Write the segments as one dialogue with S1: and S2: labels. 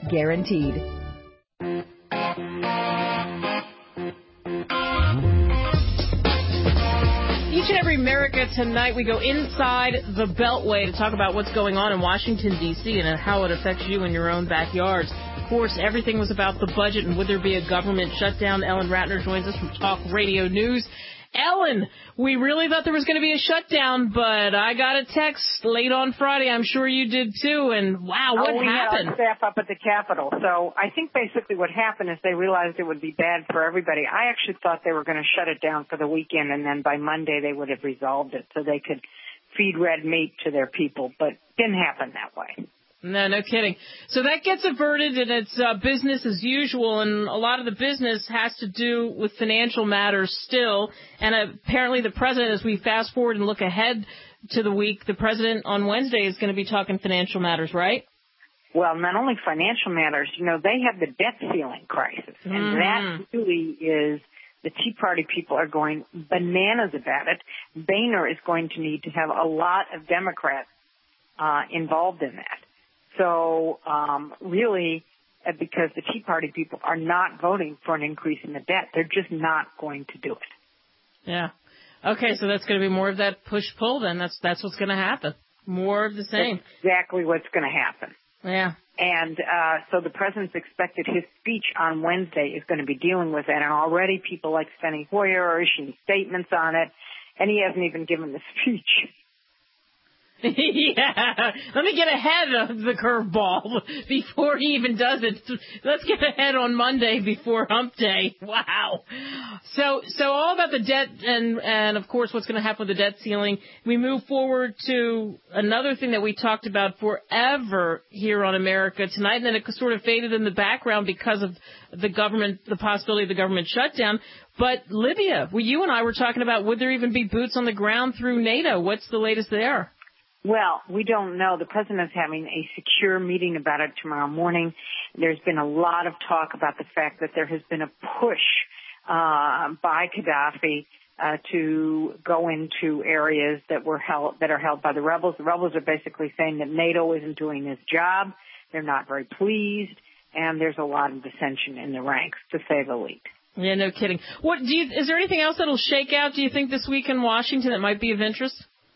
S1: guaranteed.
S2: Each and every America Tonight, we go inside the Beltway to talk about what's going on in Washington, D.C. and how it affects you in your own backyards. Of course, everything was about the budget and would there be a government shutdown. Ellen Ratner joins us from Talk Radio News. Ellen, we really thought there was going to be a shutdown, but I got a text late on Friday. I'm sure you did too. And wow, what happened?
S3: We had our staff up at the Capitol. So I think basically what happened is they realized it would be bad for everybody. I actually thought they were going to shut it down for the weekend, and then by Monday they would have resolved it so they could feed red meat to their people. But it didn't happen that way.
S2: No kidding. So that gets averted, and it's business as usual, and a lot of the business has to do with financial matters still. And apparently the president, as we fast forward and look ahead to the week, the president on Wednesday is going to be talking financial matters, right?
S3: Well, not only financial matters. You know, they have the debt ceiling crisis, and that really is the Tea Party people are going bananas about it. Boehner is going to need to have a lot of Democrats involved in that. So really, because the Tea Party people are not voting for an increase in the debt, they're just not going to do it.
S2: Yeah. Okay, so that's going to be more of that push-pull then. That's what's going to happen. More of the same.
S3: That's exactly what's going to happen.
S2: Yeah.
S3: And so the president's expected his speech on Wednesday is going to be dealing with that. And already people like Steny Hoyer are issuing statements on it, and he hasn't even given the speech.
S2: Yeah, let me get ahead of the curveball before he even does it. Let's get ahead on Monday before Hump Day. Wow. So all about the debt and of course what's going to happen with the debt ceiling. We move forward to another thing that we talked about forever here on America Tonight, and then it sort of faded in the background because of the possibility of the government shutdown. But Libya, you and I were talking about, would there even be boots on the ground through NATO? What's the latest there?
S3: Well, we don't know. The president is having a secure meeting about it tomorrow morning. There's been a lot of talk about the fact that there has been a push by Gaddafi to go into areas that are held by the rebels. The rebels are basically saying that NATO isn't doing its job. They're not very pleased, and there's a lot of dissension in the ranks, to say the least.
S2: Yeah, no kidding. Is there anything else that'll shake out, do you think, this week in Washington that might be of interest?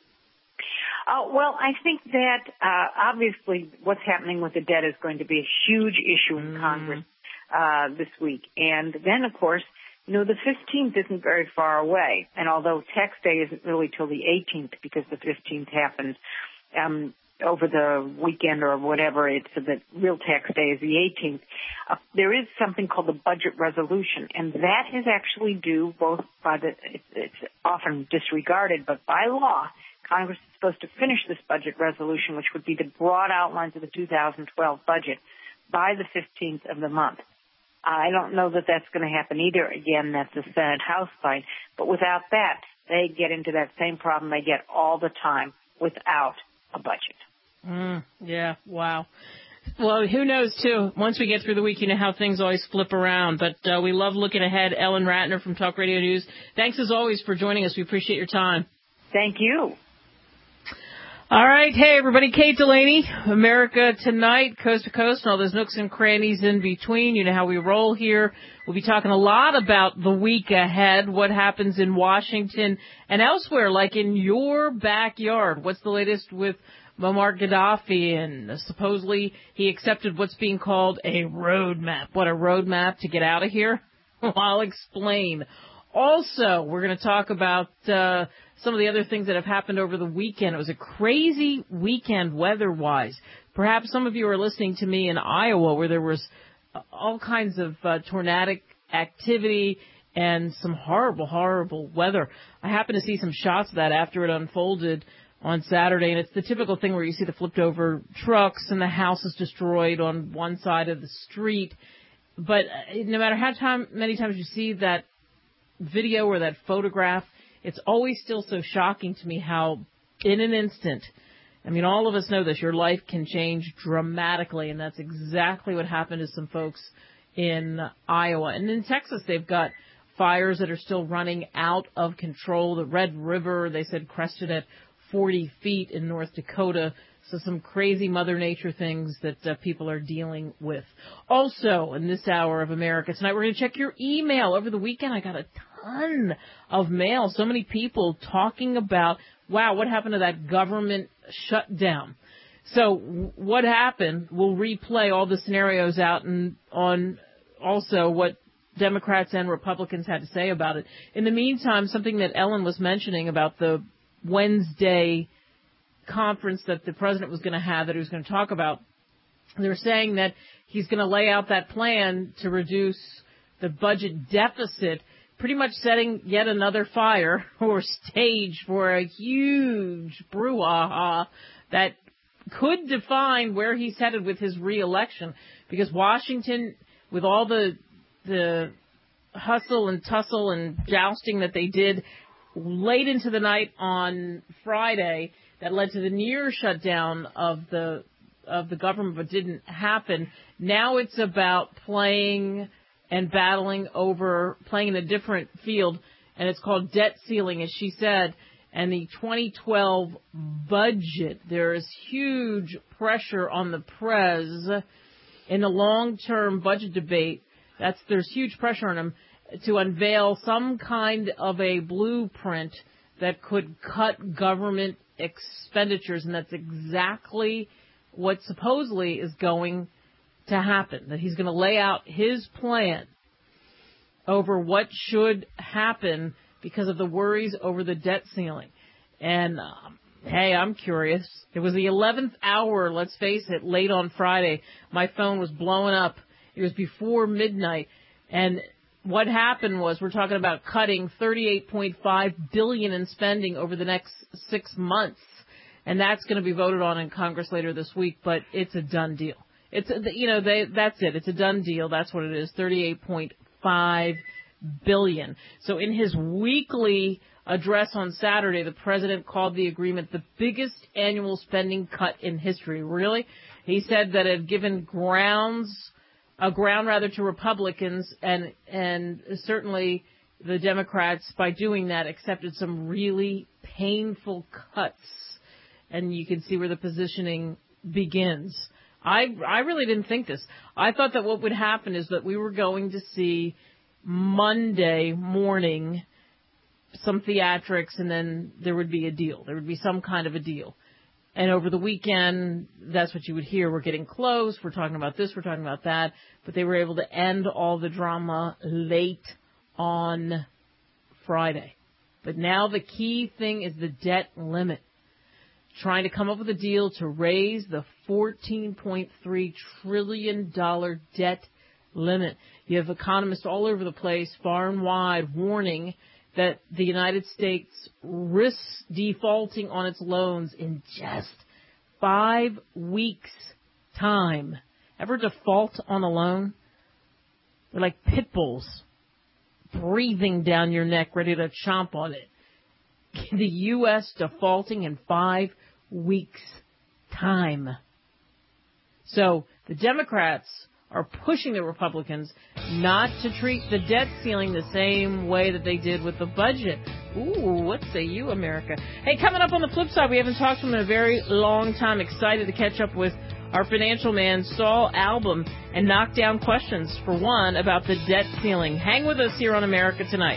S3: Well, I think that obviously what's happening with the debt is going to be a huge issue in Congress this week. And then, of course, you know, the 15th isn't very far away. And although tax day isn't really till the 18th because the 15th happens over the weekend or whatever, the real tax day is the 18th, there is something called the budget resolution. And that is actually due both by it's often disregarded, but by law, Congress is supposed to finish this budget resolution, which would be the broad outlines of the 2012 budget, by the 15th of the month. I don't know that that's going to happen either. Again, that's a Senate-House fight. But without that, they get into that same problem they get all the time without a budget.
S2: Yeah, wow. Well, who knows, too. Once we get through the week, you know how things always flip around. But we love looking ahead. Ellen Ratner from Talk Radio News. Thanks, as always, for joining us. We appreciate your time.
S3: Thank you.
S2: All right. Hey, everybody. Kate Delaney, America Tonight, coast to coast, and all those nooks and crannies in between. You know how we roll here. We'll be talking a lot about the week ahead, what happens in Washington and elsewhere, like in your backyard. What's the latest with Muammar Gaddafi? And supposedly he accepted what's being called a roadmap. What, a roadmap to get out of here? Well, I'll explain. Also, we're going to talk about some of the other things that have happened over the weekend. It was a crazy weekend weather-wise. Perhaps some of you are listening to me in Iowa where there was all kinds of tornadic activity and some horrible, horrible weather. I happened to see some shots of that after it unfolded on Saturday, and it's the typical thing where you see the flipped-over trucks and the house is destroyed on one side of the street. But no matter many times you see that video or that photograph, it's always still so shocking to me how in an instant, I mean, all of us know this, your life can change dramatically, and that's exactly what happened to some folks in Iowa. And in Texas, they've got fires that are still running out of control. The Red River, they said, crested at 40 feet in North Dakota. So some crazy Mother Nature things that people are dealing with. Also, in this hour of America Tonight, we're going to check your email. Over the weekend, I got a ton of mail. So many people talking about, wow, what happened to that government shutdown? So what happened? We'll replay all the scenarios out and on also what Democrats and Republicans had to say about it. In the meantime, something that Ellen was mentioning about the Wednesday conference that the president was going to have that he was going to talk about, they're saying that he's going to lay out that plan to reduce the budget deficit, pretty much setting yet another fire or stage for a huge brouhaha that could define where he's headed with his reelection, because Washington, with all the hustle and tussle and jousting that they did late into the night on Friday, that led to the near shutdown of the government, but didn't happen. Now it's about playing and battling over, playing in a different field, and it's called debt ceiling, as she said. And the 2012 budget, there is huge pressure on the Prez in the long-term budget debate. There's huge pressure on him to unveil some kind of a blueprint that could cut government expenditures, and that's exactly what supposedly is going to happen, that he's going to lay out his plan over what should happen because of the worries over the debt ceiling. And, hey, I'm curious. It was the 11th hour, let's face it, late on Friday. My phone was blowing up. It was before midnight. And what happened was, we're talking about cutting $38.5 billion in spending over the next 6 months. And that's going to be voted on in Congress later this week, but it's a done deal. That's it. It's a done deal. That's what it is. $38.5 billion. So in his weekly address on Saturday, the president called the agreement the biggest annual spending cut in history. Really? He said that it had given ground to Republicans, and certainly the Democrats, by doing that, accepted some really painful cuts. And you can see where the positioning begins. I really didn't think this. I thought that what would happen is that we were going to see Monday morning some theatrics, and then there would be a deal. There would be some kind of a deal. And over the weekend, that's what you would hear. We're getting close. We're talking about this. We're talking about that. But they were able to end all the drama late on Friday. But now the key thing is the debt limit. Trying to come up with a deal to raise the $14.3 trillion debt limit. You have economists all over the place, far and wide, warning that the United States risks defaulting on its loans in just 5 weeks' time. Ever default on a loan? They're like pit bulls breathing down your neck, ready to chomp on it. The U.S. defaulting in 5 weeks' time. So the Democrats are pushing the Republicans not to treat the debt ceiling the same way that they did with the budget. Ooh, what say you, America? Hey, coming up on the flip side, we haven't talked to him in a very long time. Excited to catch up with our financial man, Saul Albom, and knock down questions, for one, about the debt ceiling. Hang with us here on America Tonight.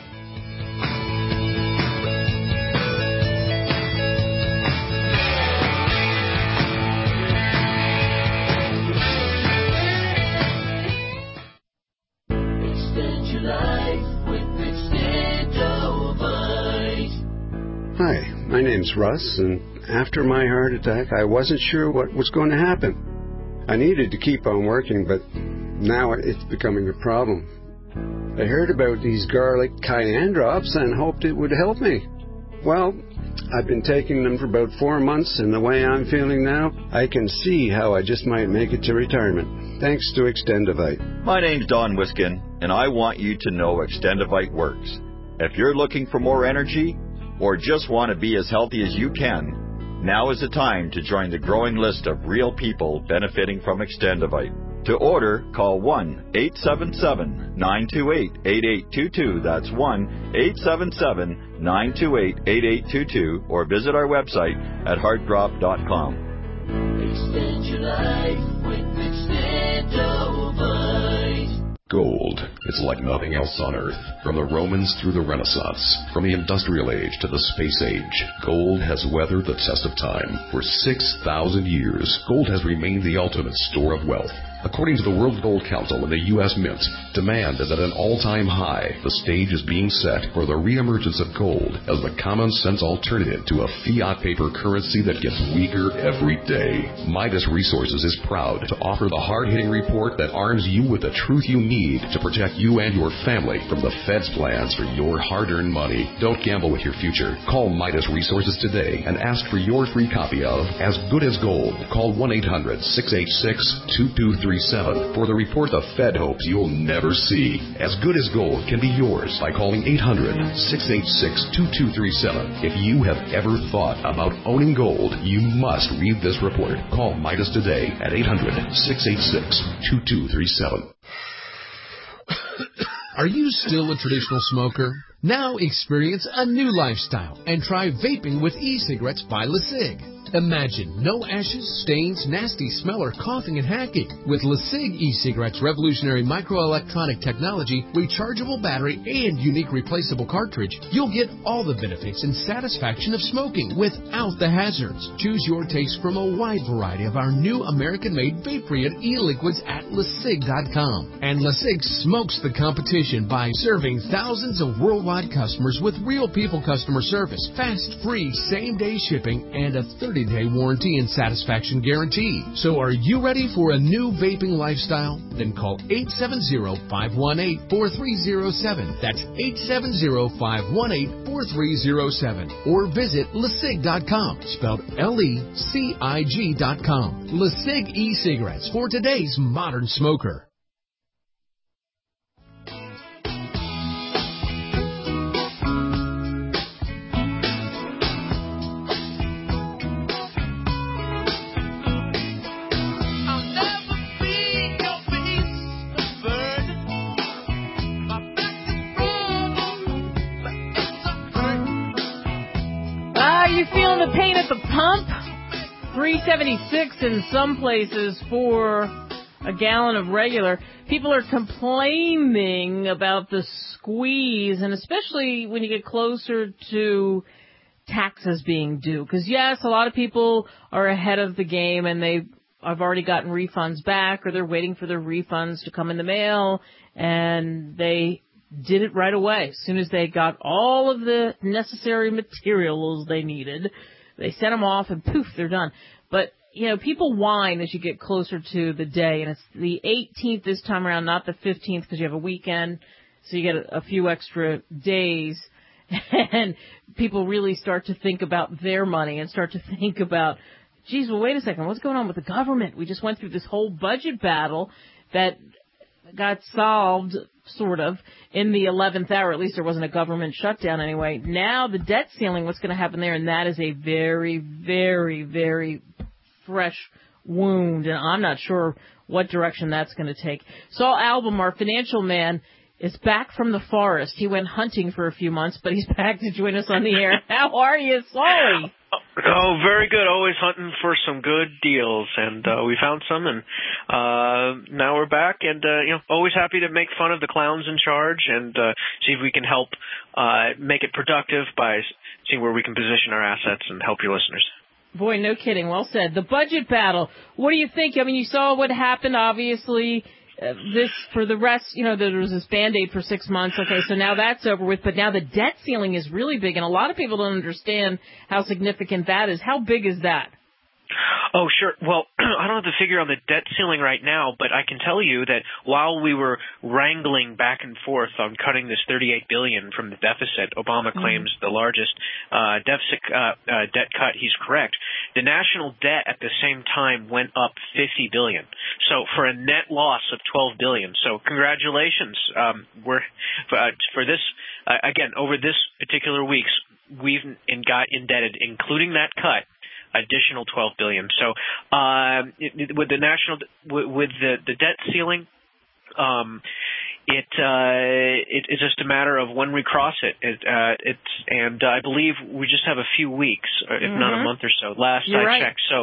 S1: Hi, my name's Russ, and after my heart attack, I wasn't sure what was going to happen. I needed to keep on working, but now it's becoming a problem. I heard about these garlic cayenne drops and hoped it would help me. Well, I've been taking them for about 4 months, and the way I'm feeling now, I can see how I just might make it to retirement. Thanks to Extendivite.
S4: My name's Don Wiskin, and I want you to know Extendivite works. If you're looking for more energy, or just want to be as healthy as you can, now is the time to join the growing list of real people benefiting from Extendivite. To order, call 1-877-928-8822. That's 1-877-928-8822, or visit our website at heartdrop.com.
S5: Extend your life with Extendovite.
S6: Gold. It's like nothing else on Earth. From the Romans through the Renaissance, from the Industrial Age to the Space Age, gold has weathered the test of time. For 6,000 years, gold has remained the ultimate store of wealth. According to the World Gold Council and the U.S. Mint, demand is at an all-time high. The stage is being set for the reemergence of gold as the common-sense alternative to a fiat paper currency that gets weaker every day. Midas Resources is proud to offer the hard-hitting report that arms you with the truth you need to protect you and your family from the Fed's plans for your hard-earned money. Don't gamble with your future. Call Midas Resources today and ask for your free copy of As Good as Gold. Call 1-800-686-2237 for the report the Fed hopes you'll never see. As Good as Gold can be yours by calling 800-686-2237. If you have ever thought about owning gold, you must read this report. Call Midas today at 800-686-2237.
S7: Are you still a traditional smoker? Now experience a new lifestyle and try vaping with e-cigarettes by LeSig. Imagine no ashes, stains, nasty smell, or coughing and hacking. With LeSig e-cigarettes' revolutionary microelectronic technology, rechargeable battery, and unique replaceable cartridge, you'll get all the benefits and satisfaction of smoking without the hazards. Choose your taste from a wide variety of our new American-made vape-free e-liquids at LeSig.com. And LeSig smokes the competition by serving thousands of worldwide customers with real people customer service, fast, free, same-day shipping, and a 30-day warranty and satisfaction guarantee. So are you ready for a new vaping lifestyle? Then call 870-518-4307. That's 870-518-4307. Or visit LeSig.com, spelled LECIG.com. LeSig e-cigarettes for today's modern smoker.
S2: You feeling the pain at the pump? $3.76 in some places for a gallon of regular. People are complaining about the squeeze, and especially when you get closer to taxes being due. Because, yes, a lot of people are ahead of the game, and I've already gotten refunds back, or they're waiting for their refunds to come in the mail, and they did it right away. As soon as they got all of the necessary materials they needed, they sent them off and poof, they're done. But, you know, people whine as you get closer to the day, and it's the 18th this time around, not the 15th, because you have a weekend, so you get a few extra days, and people really start to think about their money and start to think about, geez, well, wait a second, what's going on with the government? We just went through this whole budget battle that got solved, sort of, in the 11th hour. At least there wasn't a government shutdown anyway. Now the debt ceiling, what's going to happen there? And that is a very, very, very fresh wound. And I'm not sure what direction that's going to take. Saul Albom, our financial man, is back from the forest. He went hunting for a few months, but he's back to join us on the air. How are you, Saul?
S8: Oh, very good. Always hunting for some good deals, and we found some, and now we're back, and always happy to make fun of the clowns in charge and see if we can help make it productive by seeing where we can position our assets and help your listeners.
S2: Boy, no kidding. Well said. The budget battle. What do you think? I mean, you saw what happened, obviously. This, for the rest, there was this Band-Aid for 6 months. Okay, so now that's over with, but now the debt ceiling is really big, and a lot of people don't understand how significant that is. How big is that?
S8: Oh, sure. Well, I don't have the figure on the debt ceiling right now, but I can tell you that while we were wrangling back and forth on cutting this $38 billion from the deficit, Obama claims the largest deficit debt cut. He's correct. The national debt at the same time went up $50 billion. So for a net loss of $12 billion. So congratulations. We're for this again over this particular weeks we've got indebted, including that cut, additional $12 billion. So with the national with the debt ceiling, it's just a matter of when we cross it. And I believe we just have a few weeks, if not a month or so. Last I checked, so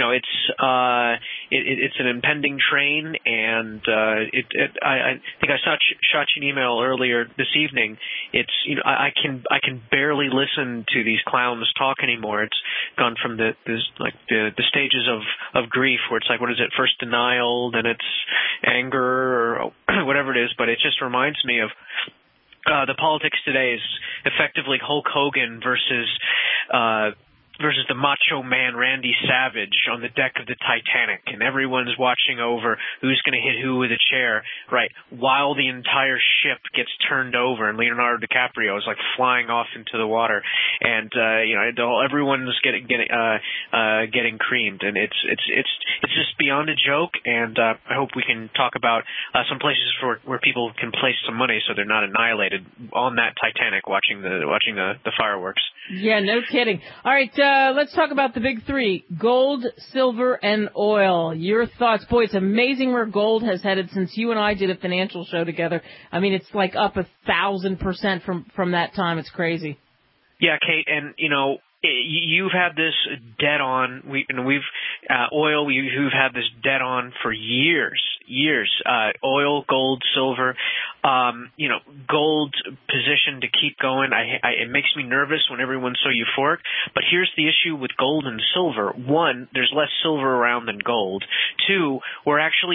S8: it's an impending train, and I think I shot you an email earlier this evening. It's I can barely listen to these clowns talk anymore. It's gone from the stages of grief where it's like, what is it? First denial, then it's anger, or whatever it is. But it just reminds me of the politics today is effectively Hulk Hogan versus the Macho Man Randy Savage on the deck of the Titanic, and everyone's watching over who's going to hit who with a chair, right, while the entire ship gets turned over and Leonardo DiCaprio is like flying off into the water, and everyone's getting creamed, and it's just beyond a joke. And I hope we can talk about some places where people can place some money so they're not annihilated on that Titanic watching the fireworks.
S2: Yeah, no kidding. All right, let's talk about the big three: gold, silver, and oil. Your thoughts? Boy, it's amazing where gold has headed since you and I did a financial show together. I mean, it's like up 1,000% from that time. It's crazy.
S8: Yeah, Kate, and you've had this dead on. We've had this dead on for years. Oil, gold, silver. Gold's position to keep going. It makes me nervous when everyone's so euphoric. But here's the issue with gold and silver. One, there's less silver around than gold. Two, we're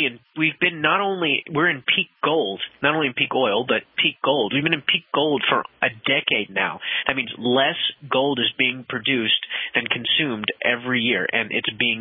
S8: in peak gold, not only in peak oil, but peak gold. We've been in peak gold for a decade now. That means less gold is being produced than consumed every year, and it's being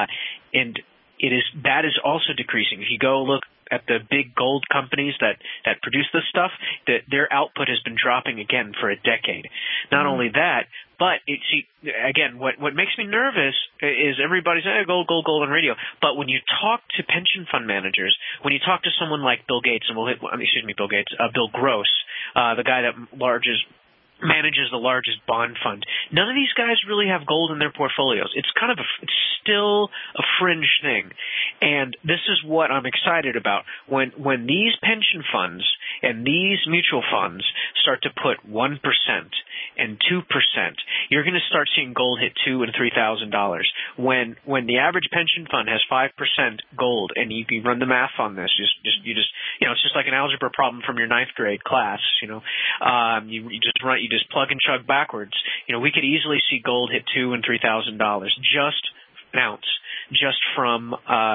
S8: that is also decreasing. If you go look at the big gold companies that produce this stuff, their output has been dropping again for a decade. Not only that, but what makes me nervous is everybody's saying gold on radio. But when you talk to pension fund managers, when you talk to someone like Bill Gates, Bill Gross, the guy that manages the largest bond fund. None of these guys really have gold in their portfolios. It's still a fringe thing. And this is what I'm excited about. When these pension funds and these mutual funds start to put 1% and 2%, you're going to start seeing gold hit $2,000 and $3,000. When the average pension fund has 5% gold, and you can run the math on this, it's just like an algebra problem from your 9th grade class. You just plug and chug backwards. We could easily see gold hit $2,000 and $3,000 just an ounce, just from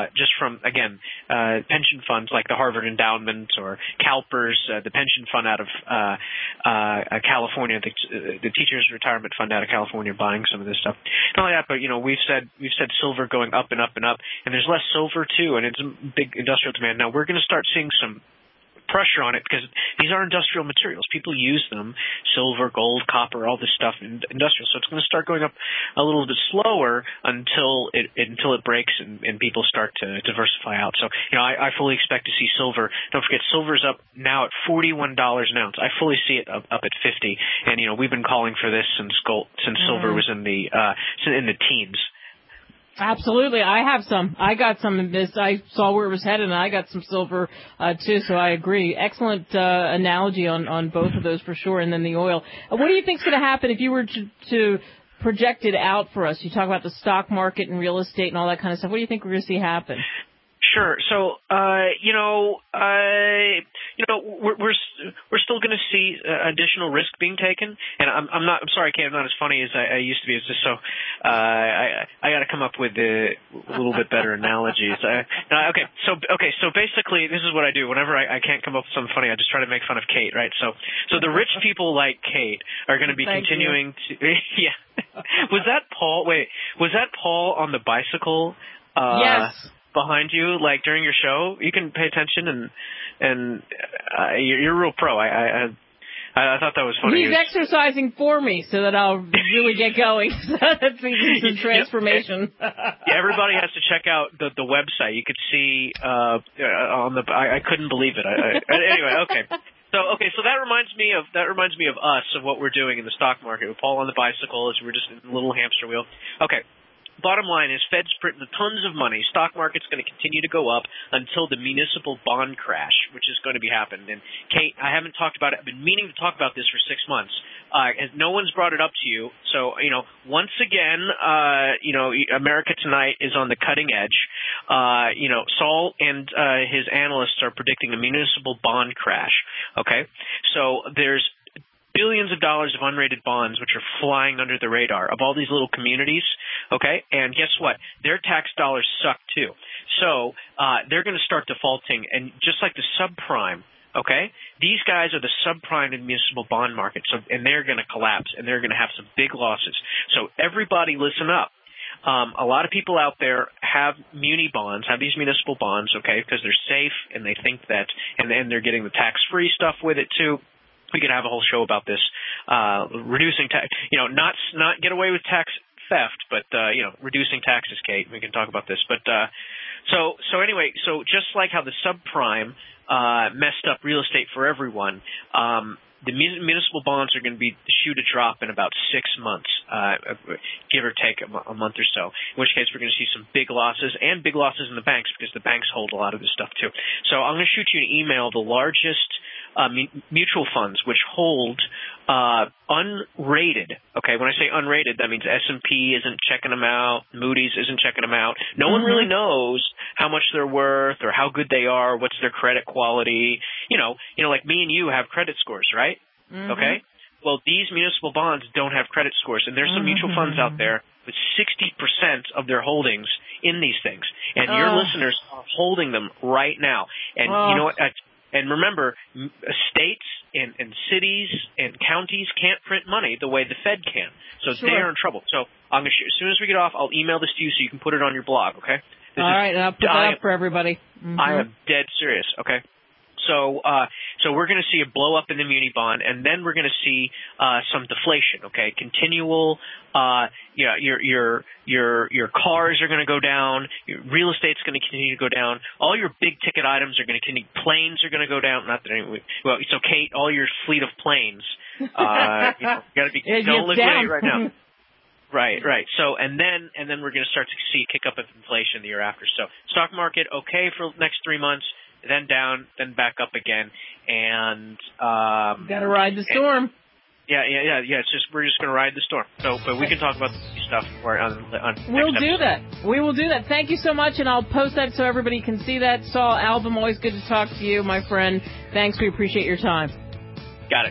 S8: pension funds like the Harvard Endowment or CalPERS, the pension fund out of California, the Teachers Retirement Fund out of California, buying some of this stuff. Not only that, but we've said silver going up and up and up, and there's less silver too, and it's a big industrial demand. Now we're going to start seeing some pressure on it because these are industrial materials. People use them, silver, gold, copper, all this stuff in industrial. So it's going to start going up a little bit slower until it breaks and people start to diversify out. So, I fully expect to see silver. Don't forget, silver's up now at $41 an ounce. I fully see it up at 50. And, we've been calling for this since silver was in the teens.
S2: Absolutely. I have some. I got some of this. I saw where it was headed, and I got some silver, too, so I agree. Excellent analogy on both of those for sure, and then the oil. What do you think's going to happen if you were to project it out for us? You talk about the stock market and real estate and all that kind of stuff. What do you think we're going to see happen?
S8: Sure. So, we're still going to see additional risk being taken, and I'm sorry, Kate, I'm not as funny as I used to be. It's just so I got to come up with a little bit better analogies. So basically, this is what I do. Whenever I can't come up with something funny, I just try to make fun of Kate, right? So the rich people like Kate are going to be continuing to. Yeah. Was that Paul? Wait, was that Paul on the bicycle?
S2: Yes.
S8: Behind you, like during your show, you can pay attention and you're a real pro. I thought that was funny.
S2: He's exercising for me so that I'll really get going. That's the transformation.
S8: Everybody has to check out the website. You could see on the. I couldn't believe it. Anyway, okay. So that reminds me of us, of what we're doing in the stock market with Paul on the bicycle as we're just in a little hamster wheel. Okay. bottom line is Fed's printing tons of money. Stock market's going to continue to go up until the municipal bond crash, which is going to be happening. And Kate, I haven't talked about it. I've been meaning to talk about this for 6 months. And no one's brought it up to you. So, once again, America Tonight is on the cutting edge. Saul and his analysts are predicting a municipal bond crash. Okay? So there's billions of dollars of unrated bonds which are flying under the radar of all these little communities, okay? And guess what? Their tax dollars suck too. So they're going to start defaulting, and just like the subprime, okay? These guys are the subprime in municipal bond market, and they're going to collapse, and they're going to have some big losses. So everybody listen up. A lot of people out there have muni bonds, have these municipal bonds, okay, because they're safe, and they think that, and they're getting the tax-free stuff with it too. We could have a whole show about this, reducing tax, not get away with tax theft, but, reducing taxes, Kate. We can talk about this. But, so anyway, so just like how the subprime, messed up real estate for everyone, the municipal bonds are going to be shoot a drop in about 6 months, give or take a month or so, in which case we're going to see some big losses and big losses in the banks because the banks hold a lot of this stuff too. So I'm going to shoot you an email, the largest mutual funds which hold unrated. Okay, when I say unrated, that means S&P isn't checking them out, Moody's isn't checking them out. No one really knows how much they're worth or how good they are, what's their credit quality. Like me and you have credit scores, right? Okay? Well, these municipal bonds don't have credit scores, and there's some mutual funds out there with 60% of their holdings in these things. And your listeners are holding them right now. And you know what? And remember, states and cities and counties can't print money the way the Fed can. So they're in trouble. So I'm gonna as soon as we get off, I'll email this to you so you can put it on your blog, okay?
S2: All right, and I'll put that up for everybody.
S8: I am dead serious, okay? So we're going to see a blow up in the muni bond, and then we're going to see some deflation. Okay, continual. Your cars are going to go down. Your real estate's going to continue to go down. All your big ticket items are going to continue. Planes are going to go down. Not that anyway. Well, so Kate, all your fleet of planes. You got to be don't liquidate right now. Right. So and then we're going to start to see a kick up of inflation the year after. So stock market okay for the next 3 months. Then down, then back up again, and
S2: got to ride the storm.
S8: Yeah. It's just we're just going to ride the storm. So, but we can talk about the stuff on
S2: We'll do that. We will do that. Thank you so much, and I'll post that so everybody can see that. Saul Albom, always good to talk to you, my friend. Thanks. We appreciate your time.
S8: Got it.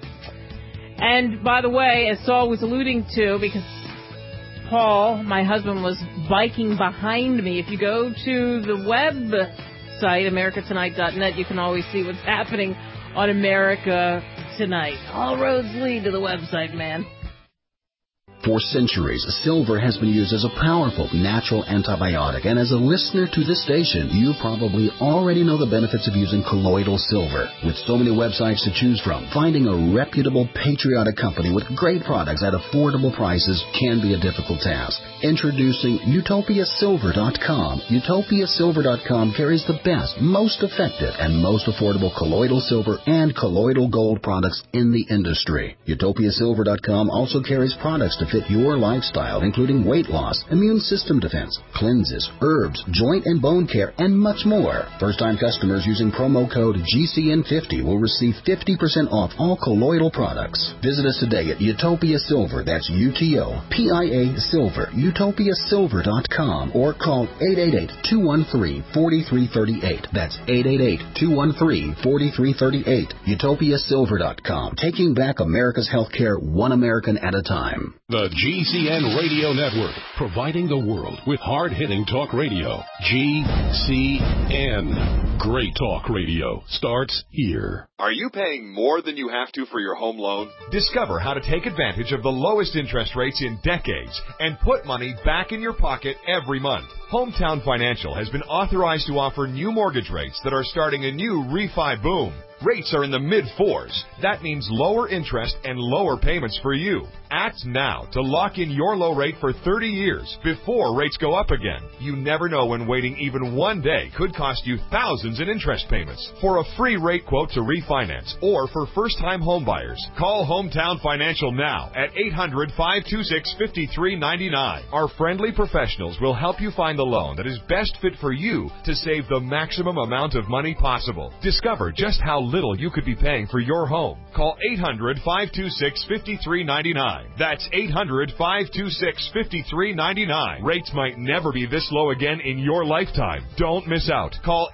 S2: And by the way, as Saul was alluding to, because Paul, my husband, was biking behind me. If you go to the website, americatonight.net, you can always see what's happening on America Tonight. All roads lead to the website, man.
S9: For centuries, silver has been used as a powerful natural antibiotic, and as a listener to this station, you probably already know the benefits of using colloidal silver. With so many websites to choose from, finding a reputable, patriotic company with great products at affordable prices can be a difficult task. Introducing UtopiaSilver.com. UtopiaSilver.com carries the best, most effective, and most affordable colloidal silver and colloidal gold products in the industry. UtopiaSilver.com also carries products to fit your lifestyle, including weight loss, immune system defense, cleanses, herbs, joint and bone care, and much more. First-time customers using promo code GCN50 will receive 50% off all colloidal products. Visit us today at Utopia Silver, that's UTOPIA Silver, UtopiaSilver.com, or call 888-213-4338. That's 888-213-4338. UtopiaSilver.com, taking back America's healthcare one American at a time.
S6: The GCN Radio Network, providing the world with hard-hitting talk radio. GCN. Great talk radio starts here.
S10: Are you paying more than you have to for your home loan?
S11: Discover how to take advantage of the lowest interest rates in decades and put money back in your pocket every month. Hometown Financial has been authorized to offer new mortgage rates that are starting a new refi boom. Rates are in the mid-4s. That means lower interest and lower payments for you. Act now to lock in your low rate for 30 years before rates go up again. You never know when waiting even one day could cost you thousands in interest payments. For a free rate quote to refinance or for first-time home buyers, call Hometown Financial now at 800-526-5399. Our friendly professionals will help you find the loan that is best fit for you to save the maximum amount of money possible. Discover just how little you could be paying for your home. Call 800-526-5399. That's 800-526-5399. Rates might never be this low again in your lifetime. Don't miss out. Call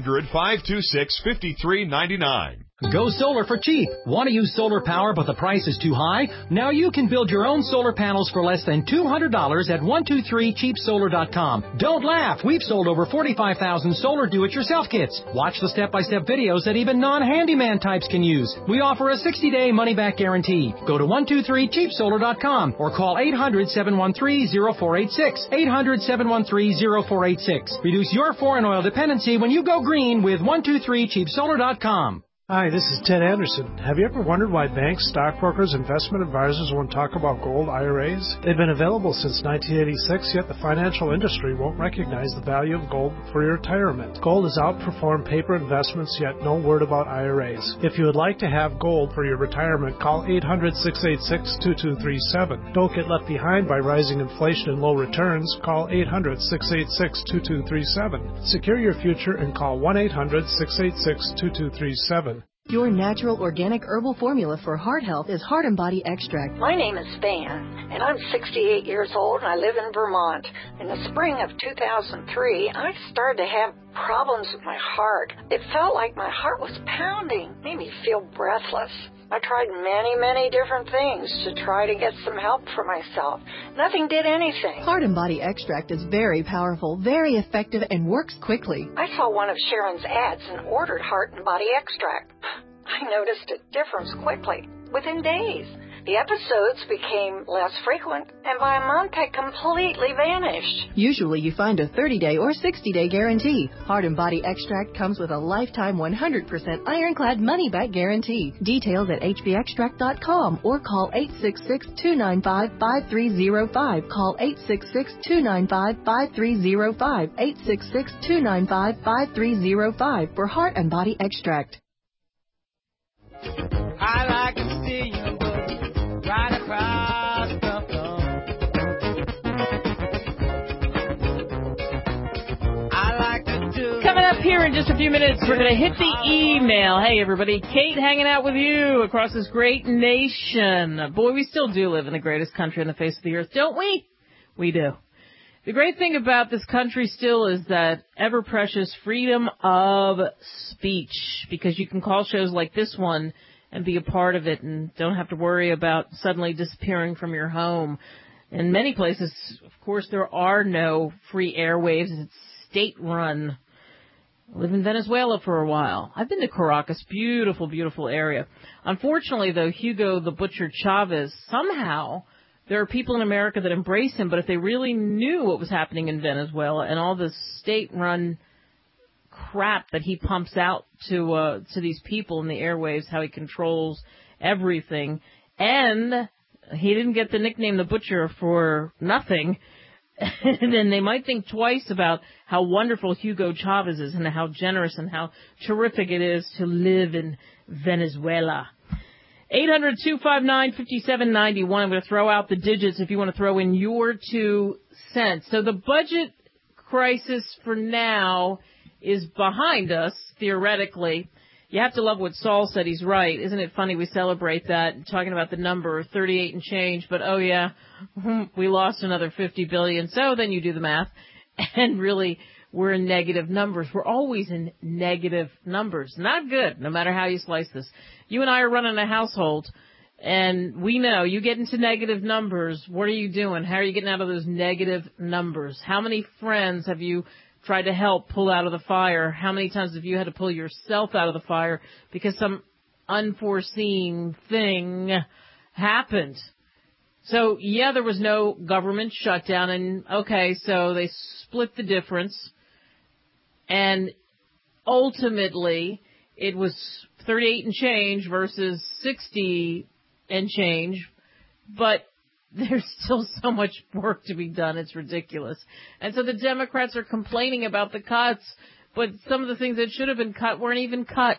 S11: 800-526-5399.
S12: Go solar for cheap. Want to use solar power but the price is too high? Now you can build your own solar panels for less than $200 at 123cheapsolar.com. Don't laugh. We've sold over 45,000 solar do-it-yourself kits. Watch the step-by-step videos that even non-handyman types can use. We offer a 60-day money-back guarantee. Go to 123cheapsolar.com or call 800-713-0486. 800-713-0486. Reduce your foreign oil dependency when you go green with 123cheapsolar.com.
S13: Hi, this is Ted Anderson. Have you ever wondered why banks, stockbrokers, investment advisors won't talk about gold IRAs? They've been available since 1986, yet the financial industry won't recognize the value of gold for your retirement. Gold has outperformed paper investments, yet no word about IRAs. If you would like to have gold for your retirement, call 800-686-2237. Don't get left behind by rising inflation and low returns. Call 800-686-2237. Secure your future and call 1-800-686-2237.
S14: Your natural organic herbal formula for heart health is Heart and Body Extract.
S15: My name is Van, and I'm 68 years old, and I live in Vermont. In the spring of 2003, I started to have problems with my heart. It felt like my heart was pounding, made me feel breathless. I tried many different things to try to get some help for myself. Nothing did anything.
S14: Heart and Body Extract is very powerful, very effective, and works quickly.
S15: I saw one of Sharon's ads and ordered Heart and Body Extract. I noticed a difference quickly, within days. The episodes became less frequent, and by a month had completely vanished.
S14: Usually you find a 30-day or 60-day guarantee. Heart and Body Extract comes with a lifetime 100% ironclad money-back guarantee. Details at hbextract.com or call 866-295-5305. Call 866-295-5305. 866-295-5305 for Heart and Body Extract.
S5: I like to see you right across the floor. I like to do.
S2: Coming up here in just a few minutes, we're going to hit the email. Hey, everybody. Kate hanging out with you across this great nation. Boy, we still do live in the greatest country on the face of the earth, don't we? We do. The great thing about this country still is that ever-precious freedom of speech, because you can call shows like this one and be a part of it and don't have to worry about suddenly disappearing from your home. In many places, of course, there are no free airwaves. It's state-run. I lived in Venezuela for a while. I've been to Caracas. Beautiful, beautiful area. Unfortunately, though, Hugo the Butcher Chavez, somehow there are people in America that embrace him, but if they really knew what was happening in Venezuela and all this state-run crap that he pumps out to these people in the airwaves, how he controls everything, and he didn't get the nickname the Butcher for nothing, then they might think twice about how wonderful Hugo Chavez is and how generous and how terrific it is to live in Venezuela. 800-259-5791. I'm going to throw out the digits if you want to throw in your 2 cents. So the budget crisis for now is behind us, theoretically. You have to love what Saul said. He's right. Isn't it funny we celebrate that, talking about the number 38 and change, but oh yeah, we lost another 50 billion. So then you do the math, and really we're in negative numbers. We're always in negative numbers. Not good, no matter how you slice this. You and I are running a household, and we know you get into negative numbers. What are you doing? How are you getting out of those negative numbers? How many friends have you tried to help pull out of the fire? How many times have you had to pull yourself out of the fire because some unforeseen thing happened? So, yeah, there was no government shutdown, and okay, so they split the difference, and ultimately it was 38 and change versus 60 and change, but there's still so much work to be done. It's ridiculous. And so the Democrats are complaining about the cuts, but some of the things that should have been cut weren't even cut.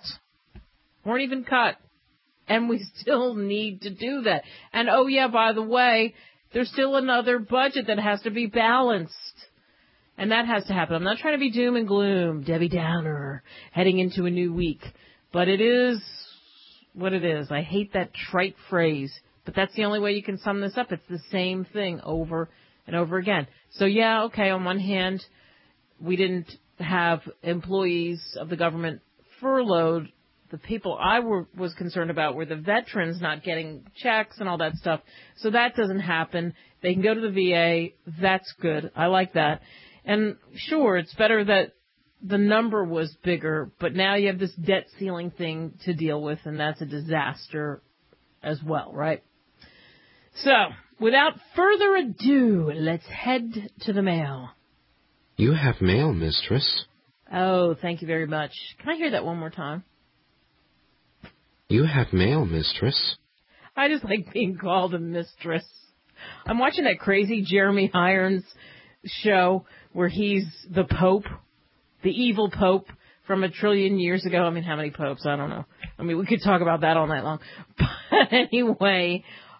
S2: And we still need to do that. And oh yeah, by the way, there's still another budget that has to be balanced. And that has to happen. I'm not trying to be doom and gloom, Debbie Downer, heading into a new week. But it is what it is. I hate that trite phrase. But that's the only way you can sum this up. It's the same thing over and over again. So yeah, okay, on one hand, we didn't have employees of the government furloughed. The people I was concerned about were the veterans not getting checks and all that stuff. So that doesn't happen. They can go to the VA. That's good. I like that. And sure, it's better that the number was bigger, but now you have this debt ceiling thing to deal with, and that's a disaster as well, right? So, without further ado, let's head to the mail.
S16: You have mail, mistress.
S2: Oh, thank you very much. Can I hear that one more time?
S16: You have mail, mistress.
S2: I just like being called a mistress. I'm watching that crazy Jeremy Irons show where he's the Pope, the evil Pope from a trillion years ago. I mean, how many popes? I don't know. I mean, we could talk about that all night long. But anyway,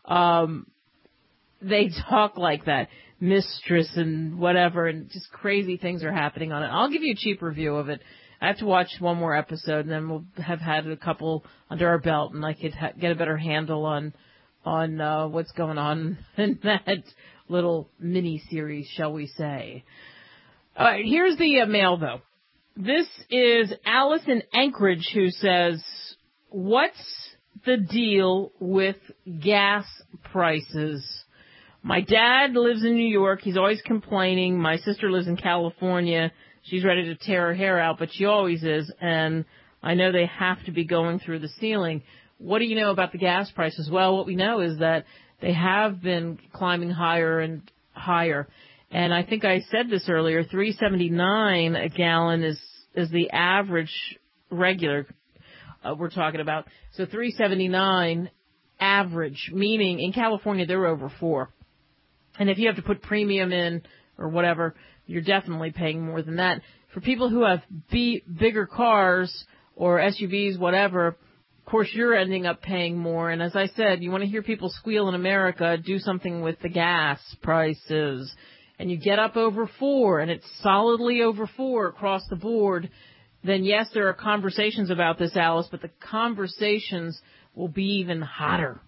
S2: they talk like that, mistress and whatever, and just crazy things are happening on it. I'll give you a cheap review of it. I have to watch one more episode, and then we'll have had a couple under our belt, and I could get a better handle on what's going on in that little mini-series, shall we say. All right, here's the mail, though. This is Alice in Anchorage who says, what's the deal with gas prices? My dad lives in New York. He's always complaining. My sister lives in California. She's ready to tear her hair out, but she always is, and I know they have to be going through the ceiling. What do you know about the gas prices? Well, what we know is that they have been climbing higher and higher. And I think I said this earlier, $3.79 a gallon is the average regular we're talking about. So $3.79 average, meaning in California they're over $4. And if you have to put premium in or whatever, you're definitely paying more than that. For people who have bigger cars or SUVs, whatever, of course you're ending up paying more. And as I said, you want to hear people squeal in America, do something with the gas prices. And you get up over $4, and it's solidly over $4 across the board, then yes, there are conversations about this, Alice, but the conversations will be even hotter.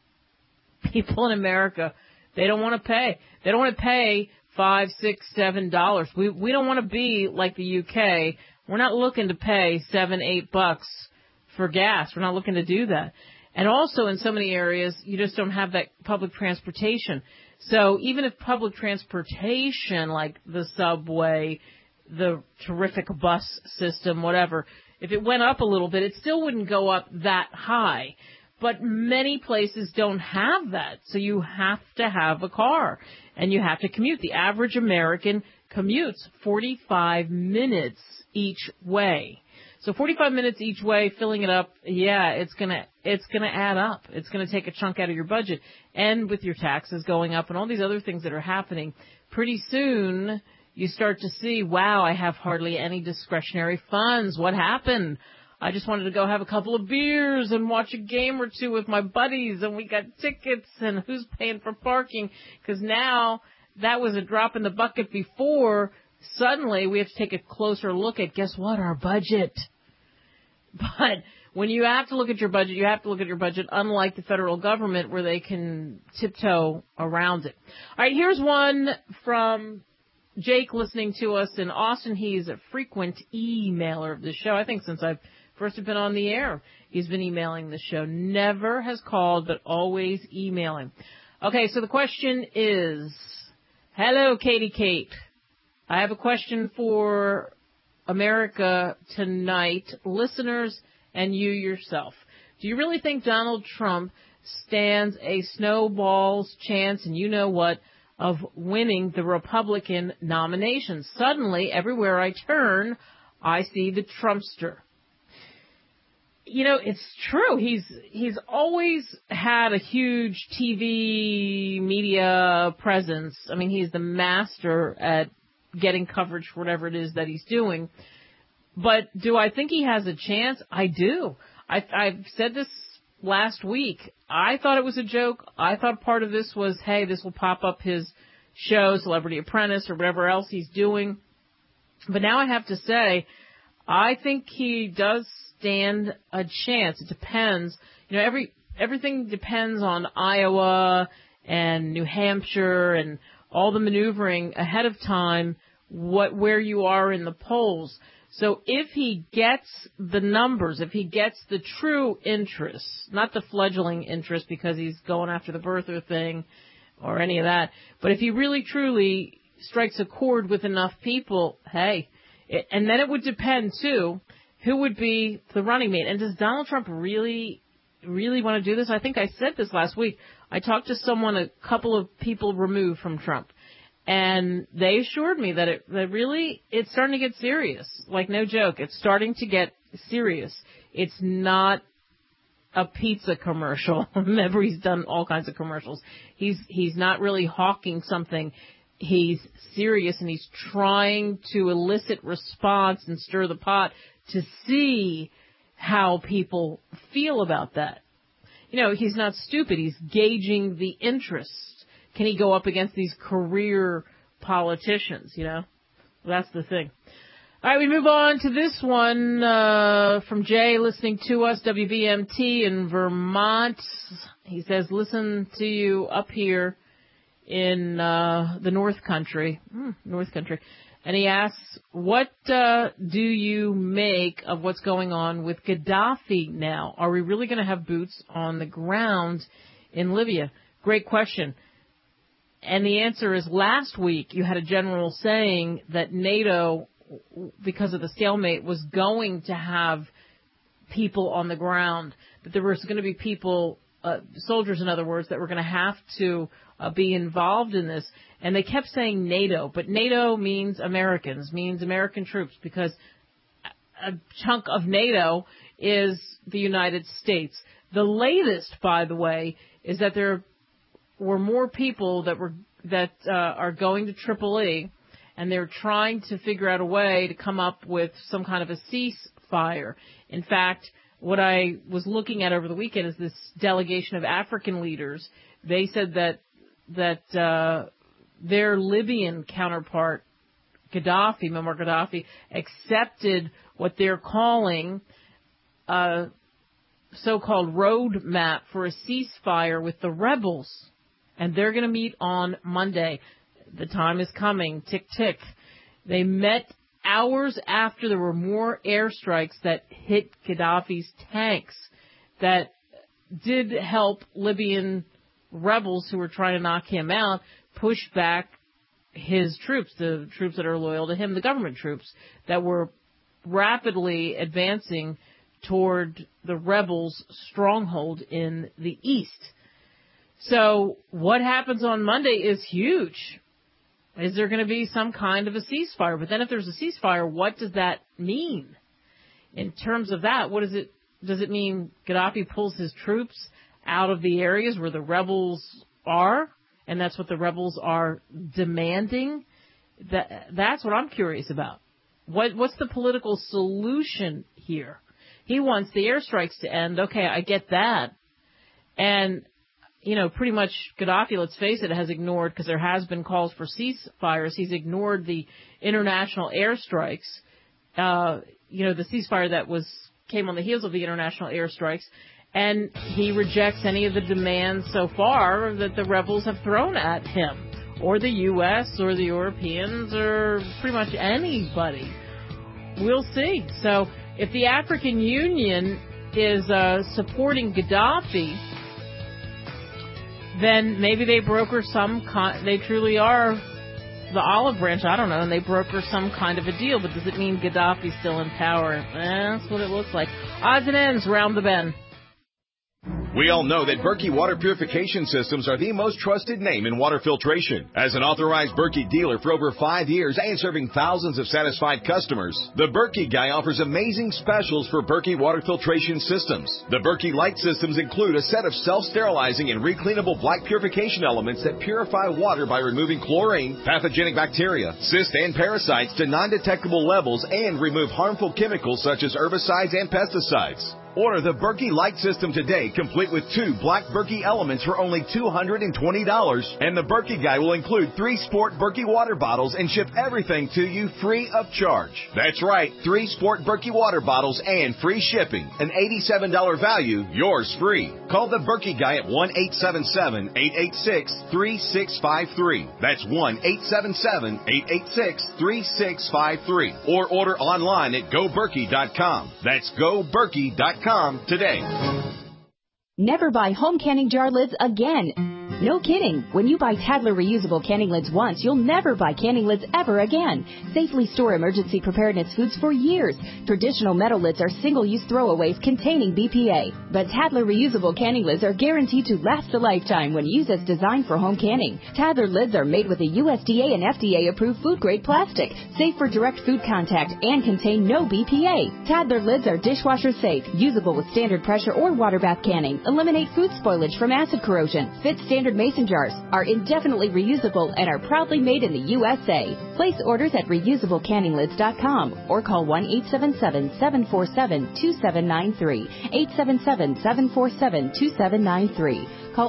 S2: People in America, they don't want to pay. They don't want to pay $5, $6, $7. We don't want to be like the UK. We're not looking to pay $7, $8 for gas. We're not looking to do that. And also in so many areas, you just don't have that public transportation. So even if public transportation, like the subway, the terrific bus system, whatever, if it went up a little bit, it still wouldn't go up that high. But many places don't have that. So you have to have a car and you have to commute. The average American commutes 45 minutes each way. So 45 minutes each way, filling it up, yeah, it's gonna add up. It's gonna take a chunk out of your budget. And with your taxes going up and all these other things that are happening, pretty soon you start to see, wow, I have hardly any discretionary funds. What happened? I just wanted to go have a couple of beers and watch a game or two with my buddies, and we got tickets, and who's paying for parking? Because now that was a drop in the bucket before. Suddenly we have to take a closer look at, guess what, our budget. But when you have to look at your budget, you have to look at your budget unlike the federal government where they can tiptoe around it. All right, here's one from Jake listening to us in Austin. He's a frequent emailer of the show. I think since I've first been on the air, he's been emailing the show. Never has called, but always emailing. Okay, so the question is, hello, Katie Kate. I have a question for America tonight, listeners and you yourself. Do you really think Donald Trump stands a snowball's chance, and you know what, of winning the Republican nomination? Suddenly, everywhere I turn, I see the Trumpster. it's true. He's always had a huge TV media presence. I mean, he's the master at getting coverage for whatever it is that he's doing. But do I think he has a chance? I do. I've said this last week. I thought it was a joke. I thought part of this was, hey, this will pop up his show, Celebrity Apprentice, or whatever else he's doing. But now I have to say, I think he does stand a chance. It depends. Everything depends on Iowa and New Hampshire and all the maneuvering ahead of time, where you are in the polls. So if he gets the numbers, if he gets the true interest, not the fledgling interest because he's going after the birther thing or any of that, but if he really truly strikes a chord with enough people, hey, and then it would depend, too, who would be the running mate. And does Donald Trump really want to do this? I think I said this last week. I talked to someone, a couple of people removed from Trump, and they assured me that it's starting to get serious. Like, no joke. It's starting to get serious. It's not a pizza commercial. Remember, he's done all kinds of commercials. He's not really hawking something. He's serious, and he's trying to elicit response and stir the pot to see how people feel about that. He's not stupid. He's gauging the interest. Can he go up against these career politicians, That's the thing. All right, we move on to this one from Jay, listening to us, WVMT in Vermont. He says, listen to you up here in the North Country. And he asks, what do you make of what's going on with Gaddafi now? Are we really going to have boots on the ground in Libya? Great question. And the answer is, last week you had a general saying that NATO, because of the stalemate, was going to have people on the ground, that there was going to be people, soldiers in other words, that were going to have to be involved in this. And they kept saying NATO, but NATO means Americans, means American troops, because a chunk of NATO is the United States. The latest, by the way, is that there were more people that are going to Tripoli, and they're trying to figure out a way to come up with some kind of a ceasefire. In fact, what I was looking at over the weekend is this delegation of African leaders. They said that their Libyan counterpart, Gaddafi, Muammar Gaddafi, accepted what they're calling a so-called roadmap for a ceasefire with the rebels. And they're going to meet on Monday. The time is coming. Tick, tick. They met hours after there were more airstrikes that hit Gaddafi's tanks that did help Libyan rebels who were trying to knock him out push back his troops, the troops that are loyal to him, the government troops that were rapidly advancing toward the rebels' stronghold in the east. So what happens on Monday is huge. Is there going to be some kind of a ceasefire? But then if there's a ceasefire, what does that mean? In terms of that, what does it mean Gaddafi pulls his troops out of the areas where the rebels are, and that's what the rebels are demanding? That's what I'm curious about. What's the political solution here? He wants the airstrikes to end. Okay, I get that. And pretty much Gaddafi, let's face it, has ignored, because there has been calls for ceasefires, he's ignored the international airstrikes, the ceasefire that came on the heels of the international airstrikes, and he rejects any of the demands so far that the rebels have thrown at him, or the U.S., or the Europeans, or pretty much anybody. We'll see. So if the African Union is supporting Gaddafi, then maybe they broker they truly are the olive branch, I don't know, and they broker some kind of a deal. But does it mean Gaddafi's still in power? That's what it looks like. Odds and ends, round the bend.
S11: We all know that Berkey water purification systems are the most trusted name in water filtration. As an authorized Berkey dealer for over 5 years and serving thousands of satisfied customers, the Berkey Guy offers amazing specials for Berkey water filtration systems. The Berkey Light systems include a set of self-sterilizing and recleanable black purification elements that purify water by removing chlorine, pathogenic bacteria, cysts, and parasites to non-detectable levels and remove harmful chemicals such as herbicides and pesticides. Order the Berkey Light system today, complete with 2 black Berkey elements for only $220, and the Berkey Guy will include 3 Sport Berkey water bottles and ship everything to you free of charge. That's right, 3 Sport Berkey water bottles and free shipping. An $87 value, yours free. Call the Berkey Guy at 1-877-886-3653. That's 1-877-886-3653. Or order online at GoBerkey.com. That's GoBerkey.com today.
S17: Never buy home canning jar lids again. No kidding. When you buy Tadler reusable canning lids once, you'll never buy canning lids ever again. Safely store emergency preparedness foods for years. Traditional metal lids are single-use throwaways containing BPA. But Tadler reusable canning lids are guaranteed to last a lifetime when used as designed for home canning. Tadler lids are made with a USDA and FDA-approved food-grade plastic, safe for direct food contact, and contain no BPA. Tadler lids are dishwasher safe, usable with standard pressure or water bath canning, eliminate food spoilage from acid corrosion, fit standard mason jars, are indefinitely reusable, and are proudly made in the USA. Place orders at reusablecanninglids.com or call 1-877-747-2793. 877-747-2793. Call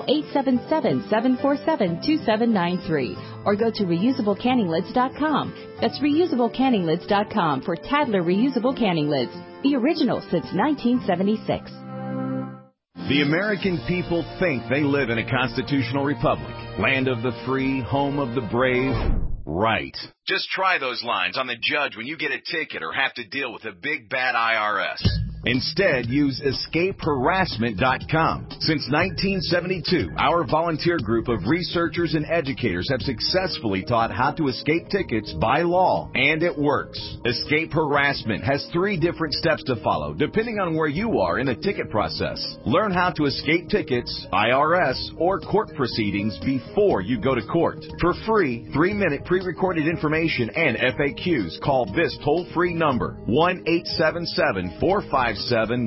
S17: 877-747-2793 or go to reusablecanninglids.com. That's reusablecanninglids.com for Tadler reusable canning lids. The original since 1976.
S11: The American people think they live in a constitutional republic, land of the free, home of the brave. Right. Just try those lines on the judge when you get a ticket or have to deal with a big bad IRS. Instead, use escapeharassment.com. Since 1972, our volunteer group of researchers and educators have successfully taught how to escape tickets by law, and it works. Escape Harassment has 3 different steps to follow, depending on where you are in the ticket process. Learn how to escape tickets, IRS, or court proceedings before you go to court. For free, 3-minute pre-recorded information and FAQs, call this toll-free number, 1-877-457-9009.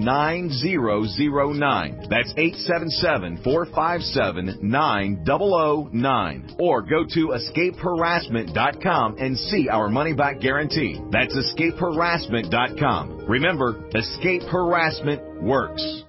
S11: That's 877-457-9009. Or go to escapeharassment.com and see our money-back guarantee. That's escapeharassment.com. Remember, escape harassment works.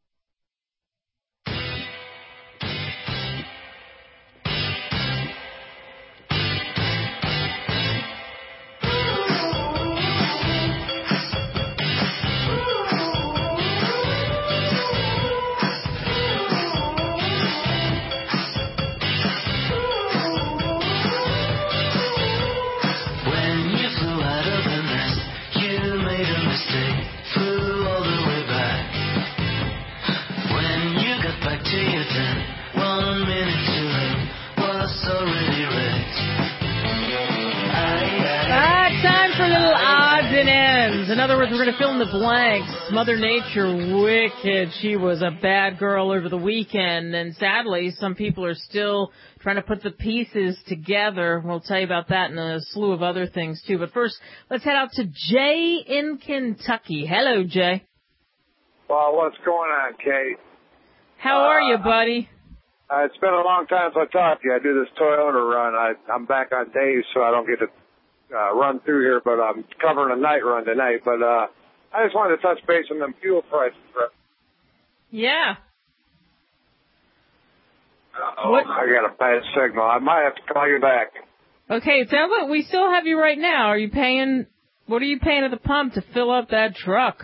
S2: In other words, we're going to fill in the blanks. Mother Nature, wicked. She was a bad girl over the weekend, and sadly, some people are still trying to put the pieces together. We'll tell you about that and a slew of other things, too. But first, let's head out to Jay in Kentucky. Hello, Jay.
S18: Well, what's going on, Kate?
S2: How are you, buddy?
S18: It's been a long time since I talked to you. I do this Toyota run. I'm back on days, so I don't get to run through here, but I'm covering a night run tonight. But I just wanted to touch base on them fuel prices.
S2: Yeah.
S18: I got a bad signal. I might have to call you back.
S2: Okay, it sounds like we still have you right now. Are you paying? What are you paying at the pump to fill up that truck?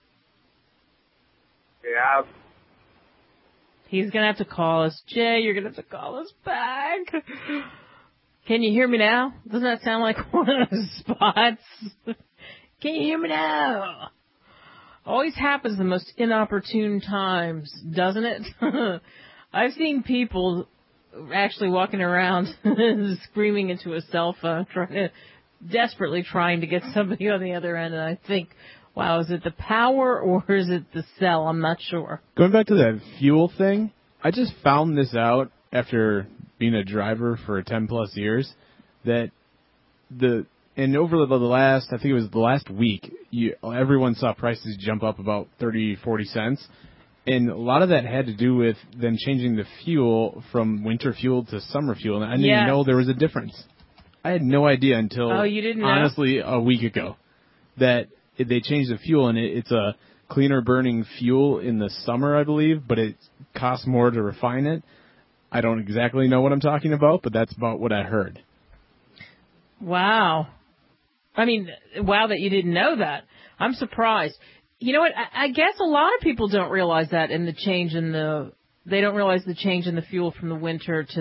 S18: Yeah.
S2: He's gonna have to call us, Jay. You're gonna have to call us back. Can you hear me now? Doesn't that sound like one of those spots? Can you hear me now? Always happens the most inopportune times, doesn't it? I've seen people actually walking around screaming into a cell phone, desperately trying to get somebody on the other end, and I think, Wow, is it the power or is it the cell? I'm not sure.
S19: Going back to that fuel thing, I just found this out after being a driver for 10-plus years, that over the last, I think it was the last week, everyone saw prices jump up about 30, 40 cents. And a lot of that had to do with them changing the fuel from winter fuel to summer fuel. And I didn't even know there was a difference. I had no idea until,
S2: you didn't
S19: honestly, a week ago, that they changed the fuel, and it's a cleaner burning fuel in the summer, I believe, but it costs more to refine it. I don't exactly know what I'm talking about, but that's about what I heard.
S2: Wow. I mean, wow that you didn't know that. I'm surprised. You know what? I guess a lot of people don't realize that in the change in they don't realize the change in the fuel from the winter to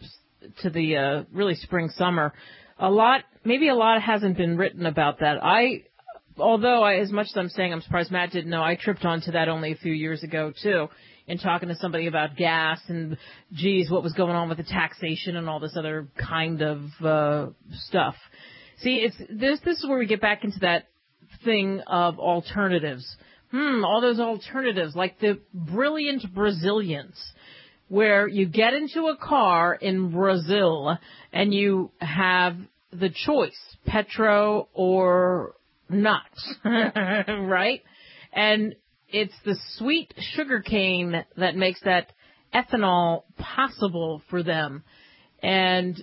S2: the really spring summer. Maybe a lot hasn't been written about that. Although as much as I'm saying I'm surprised Matt didn't know, I tripped onto that only a few years ago too, in talking to somebody about gas and, geez, what was going on with the taxation and all this other kind of stuff. See, this is where we get back into that thing of alternatives. All those alternatives, like the brilliant Brazilians, where you get into a car in Brazil and you have the choice, petro or not, right? And it's the sweet sugar cane that makes that ethanol possible for them and,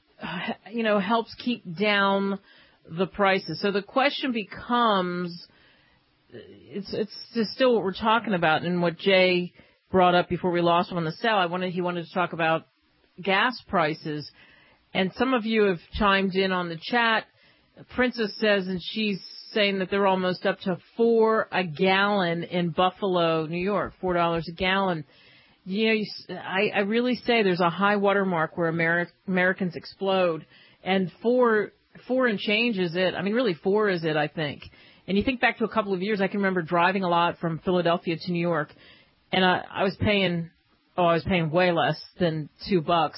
S2: helps keep down the prices. So the question becomes, it's just still what we're talking about and what Jay brought up before we lost him on the cell. He wanted to talk about gas prices. And some of you have chimed in on the chat. Princess says, and she's saying that they're almost up to $4 a gallon in Buffalo, New York, $4 a gallon. I really say there's a high water mark where Americans explode, and four and change is it. I mean, really 4 is it, I think. And you think back to a couple of years, I can remember driving a lot from Philadelphia to New York, and I was paying way less than $2.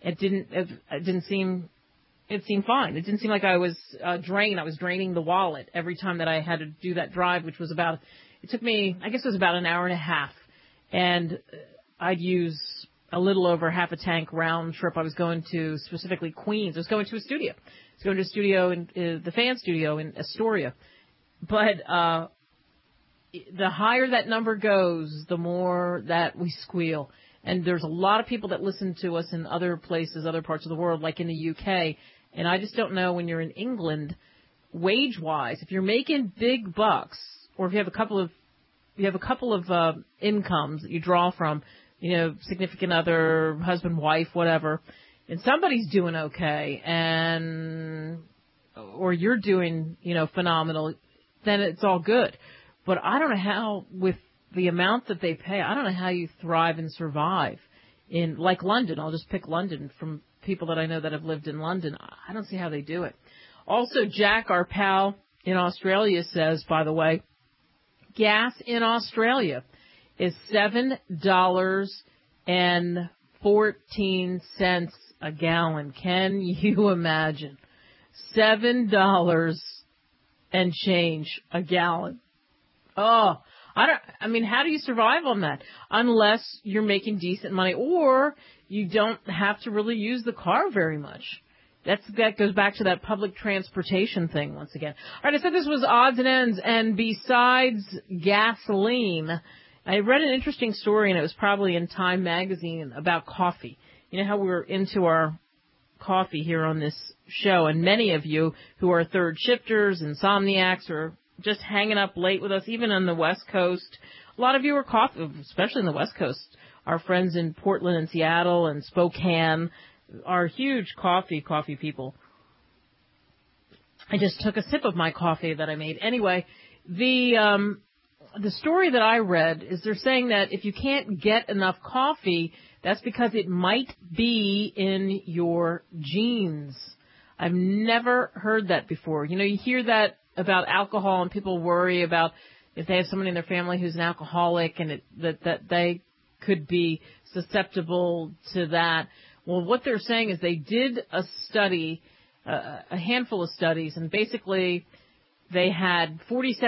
S2: It seemed fine. It didn't seem like I was drained. I was draining the wallet every time that I had to do that drive, which was it took me, I guess it was about an hour and a half. And I'd use a little over half a tank round trip. I was going to specifically Queens. I was going to a studio. I was going to a studio in the fan studio in Astoria. But the higher that number goes, the more that we squeal. And there's a lot of people that listen to us in other places, other parts of the world, like in the UK. And I just don't know when you're in England, wage-wise, if you're making big bucks, or if you have a couple of incomes that you draw from, significant other, husband, wife, whatever, and somebody's doing okay, or you're doing, phenomenal, then it's all good. But I don't know how, with the amount that they pay, I don't know how you thrive and survive in, like London. I'll just pick London from people that I know that have lived in London. I don't see how they do it. Also, Jack, our pal in Australia, says, by the way, gas in Australia is $7.14 a gallon. Can you imagine? $7 and change a gallon. Oh, how do you survive on that? Unless you're making decent money or you don't have to really use the car very much. That goes back to that public transportation thing once again. All right, I said this was odds and ends, and besides gasoline, I read an interesting story, and it was probably in Time magazine, about coffee. You know how we're into our coffee here on this show, and many of you who are third shifters, insomniacs, or just hanging up late with us, even on the West Coast. A lot of you are coffee, especially in the West Coast. Our friends in Portland and Seattle and Spokane are huge coffee people. I just took a sip of my coffee that I made. Anyway, the story that I read is they're saying that if you can't get enough coffee, that's because it might be in your genes. I've never heard that before. You hear that about alcohol, and people worry about if they have someone in their family who's an alcoholic and that they could be susceptible to that. Well, what they're saying is they did a study, a handful of studies, and basically they had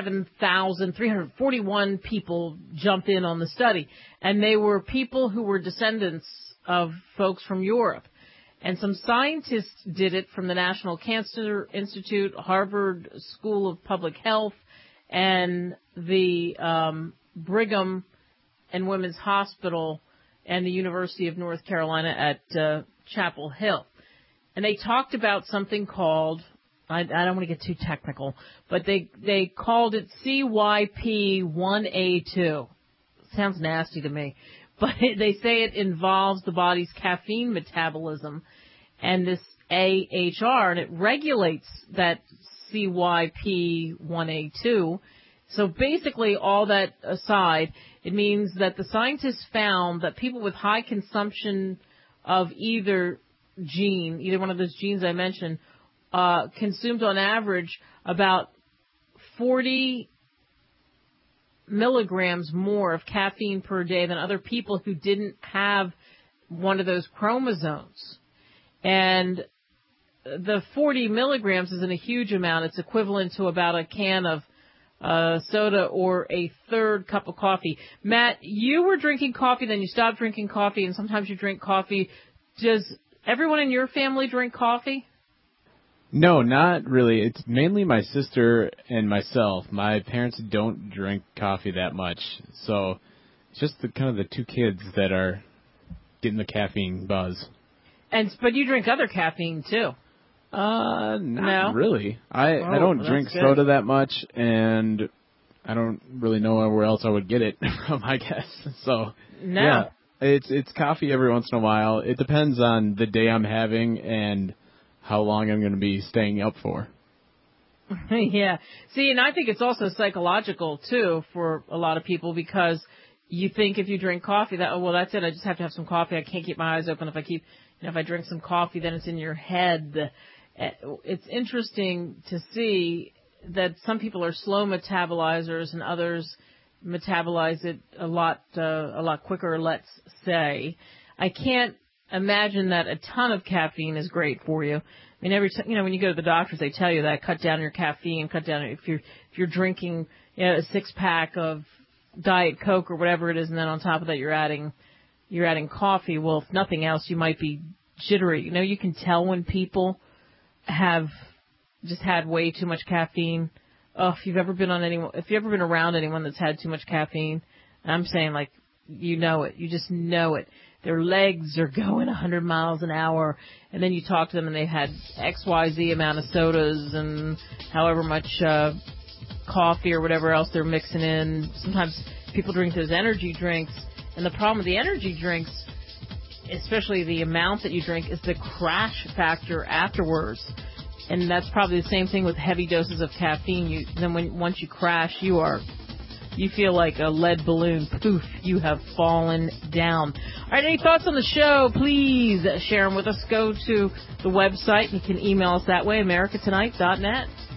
S2: 47,341 people jump in on the study. And they were people who were descendants of folks from Europe. And some scientists did it from the National Cancer Institute, Harvard School of Public Health, and the Brigham and Women's Hospital and the University of North Carolina at Chapel Hill. And they talked about something called, I don't want to get too technical, but they called it CYP1A2. Sounds nasty to me. But they say it involves the body's caffeine metabolism and this AHR, and it regulates that CYP1A2. So basically, all that aside, it means that the scientists found that people with high consumption of either one of those genes I mentioned, consumed on average about 40 milligrams more of caffeine per day than other people who didn't have one of those chromosomes. And the 40 milligrams isn't a huge amount. It's equivalent to about a can of soda or a third cup of coffee. Matt, you were drinking coffee, then you stopped drinking coffee, and sometimes you drink coffee. Does everyone in your family drink coffee?
S19: No, not really. It's mainly my sister and myself. My parents don't drink coffee that much, so it's just the two kids that are getting the caffeine buzz. But
S2: you drink other caffeine too.
S19: Not really. I don't drink soda that much, and I don't really know where else I would get it from, I guess. So yeah, it's coffee every once in a while. It depends on the day I'm having and how long I'm going to be staying up for.
S2: Yeah. See, and I think it's also psychological, too, for a lot of people, because you think if you drink coffee, that's it. I just have to have some coffee. I can't keep my eyes open. If I drink some coffee, then it's in your head. It's interesting to see that some people are slow metabolizers and others metabolize it a lot quicker, let's say. I can't imagine that a ton of caffeine is great for you. I mean, when you go to the doctors, they tell you that cut down your caffeine, if you're drinking a 6-pack of Diet Coke or whatever it is, and then on top of that you're adding coffee. Well, if nothing else, you might be jittery. You can tell when people have just had way too much caffeine. Oh, if you've ever been around anyone that's had too much caffeine, I'm saying you know it. You just know it. Their legs are going 100 miles an hour, and then you talk to them and they've had XYZ amount of sodas and however much coffee or whatever else they're mixing in. Sometimes people drink those energy drinks, and the problem with the energy drinks, especially the amount that you drink, is the crash factor afterwards. And that's probably the same thing with heavy doses of caffeine. Once you crash, you feel like a lead balloon. Poof, you have fallen down. All right, any thoughts on the show? Please share them with us. Go to the website. You can email us that way, americatonight.net.